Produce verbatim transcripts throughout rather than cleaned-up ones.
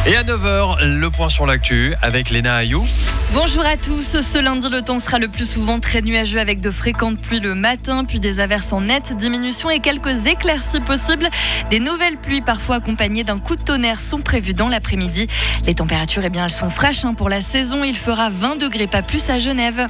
Et à neuf heures, le point sur l'actu avec Léna Ayou. Bonjour à tous. Ce lundi, le temps sera le plus souvent très nuageux avec de fréquentes pluies le matin, puis des averses en nette diminution et quelques éclaircies possibles. Des nouvelles pluies, parfois accompagnées d'un coup de tonnerre, sont prévues dans l'après-midi. Les températures, eh bien, elles sont fraîches hein, pour la saison. Il fera vingt degrés, pas plus à Genève.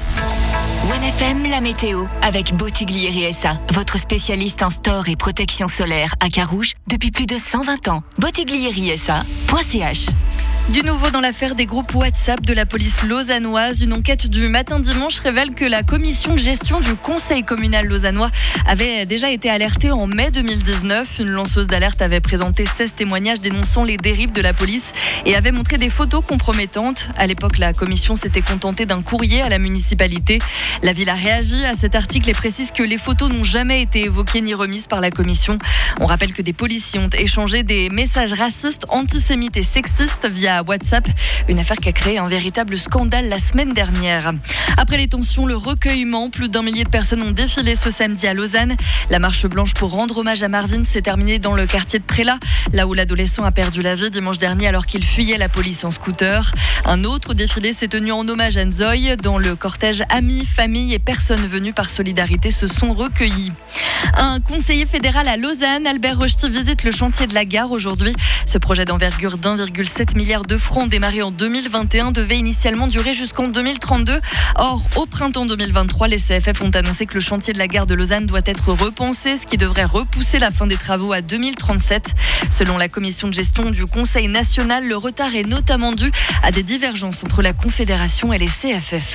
one F M, la météo, avec Bottiglieri S A, votre spécialiste en store et protection solaire à Carouge depuis plus de cent vingt ans. Bottiglieri S A point C H. Du nouveau dans l'affaire des groupes WhatsApp de la police lausannoise. Une enquête du matin dimanche révèle que la commission de gestion du conseil communal lausannois avait déjà été alertée en mai deux mille dix-neuf. Une lanceuse d'alerte avait présenté seize témoignages dénonçant les dérives de la police et avait montré des photos compromettantes. À l'époque, la commission s'était contentée d'un courrier à la municipalité. La ville a réagi à cet article et précise que les photos n'ont jamais été évoquées ni remises par la commission. On rappelle que des policiers ont échangé des messages racistes, antisémites et sexistes via WhatsApp, une affaire qui a créé un véritable scandale la semaine dernière. Après les tensions, le recueillement, plus d'un millier de personnes ont défilé ce samedi à Lausanne. La marche blanche pour rendre hommage à Marvin s'est terminée dans le quartier de Prélat, là où l'adolescent a perdu la vie dimanche dernier alors qu'il fuyait la police en scooter. Un autre défilé s'est tenu en hommage à Nzoï, dont le cortège amis, familles et personnes venues par solidarité se sont recueillis. Un conseiller fédéral à Lausanne, Albert Rochety, visite le chantier de la gare aujourd'hui. Ce projet d'envergure d'un virgule sept milliard de francs démarré en deux mille vingt et un devait initialement durer jusqu'en deux mille trente-deux. Or, au printemps deux mille vingt-trois, les C F F ont annoncé que le chantier de la gare de Lausanne doit être repensé, ce qui devrait repousser la fin des travaux à deux mille trente-sept. Selon la commission de gestion du Conseil national, le retard est notamment dû à des divergences entre la Confédération et les C F F.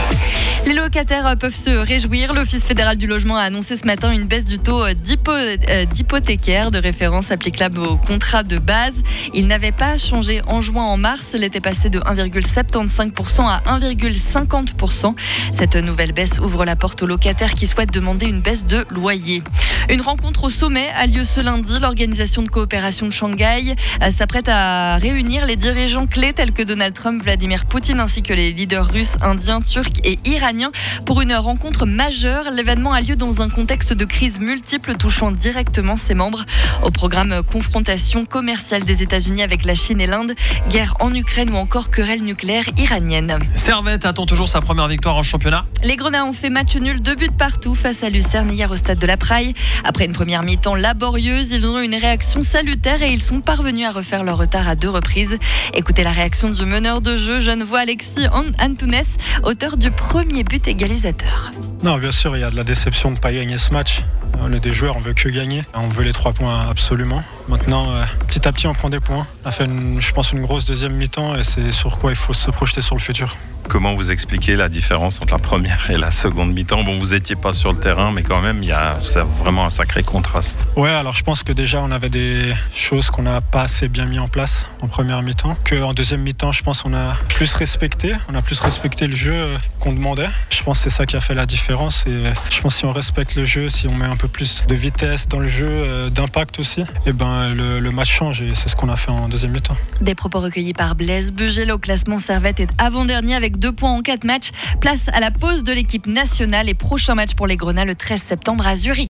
Les locataires peuvent se réjouir. L'Office fédéral du logement a annoncé ce matin une baisse du taux d'hypothécaire de référence applicable au contrat de base. Il n'avait pas changé en juin. En mars, elle était passée de un virgule soixante-quinze pour cent à un virgule cinquante pour cent. Cette nouvelle baisse ouvre la porte aux locataires qui souhaitent demander une baisse de loyer. Une rencontre au sommet a lieu ce lundi. L'Organisation de coopération de Shanghai s'apprête à réunir les dirigeants clés tels que Donald Trump, Vladimir Poutine ainsi que les leaders russes, indiens, turcs et iraniens pour une rencontre majeure. L'événement a lieu dans un contexte de crise multiple touchant directement ses membres. Au programme, confrontation commerciale des États-Unis avec la Chine et l'Inde, guerre en Ukraine ou encore querelle nucléaire iranienne. Servette attend toujours sa première victoire en championnat. Les Grenats ont fait match nul, deux buts partout face à Lucerne hier au stade de la Praille. Après une première mi-temps laborieuse, ils ont eu une réaction salutaire et ils sont parvenus à refaire leur retard à deux reprises. Écoutez la réaction du meneur de jeu, Genevois Alexis Antunes, auteur du premier but égalisateur. Non, bien sûr, il y a de la déception de ne pas gagner ce match. On est des joueurs, on veut que gagner. On veut les trois points absolument. Maintenant, euh, petit à petit, on prend des points. On a fait, une, je pense, une grosse deuxième mi-temps et c'est sur quoi il faut se projeter sur le futur. Comment vous expliquez la différence entre la première et la seconde mi-temps ? Bon, vous n'étiez pas sur le terrain, mais quand même, il y a c'est vraiment un sacré contraste. Ouais, alors je pense que déjà, on avait des choses qu'on n'a pas assez bien mis en place en première mi-temps. Qu'en deuxième mi-temps, je pense qu'on a plus respecté. On a plus respecté le jeu qu'on demandait. Je pense que c'est ça qui a fait la différence. Et je pense que si on respecte le jeu, si on met un peu plus de vitesse dans le jeu, d'impact aussi, et ben le, le match change et c'est ce qu'on a fait en deuxième mi-temps. Des propos recueillis par Blaise Bugel. Au classement, Servette est avant-dernier avec deux points en quatre matchs. Place à la pause de l'équipe nationale et prochain match pour les Grenats le treize septembre à Zurich.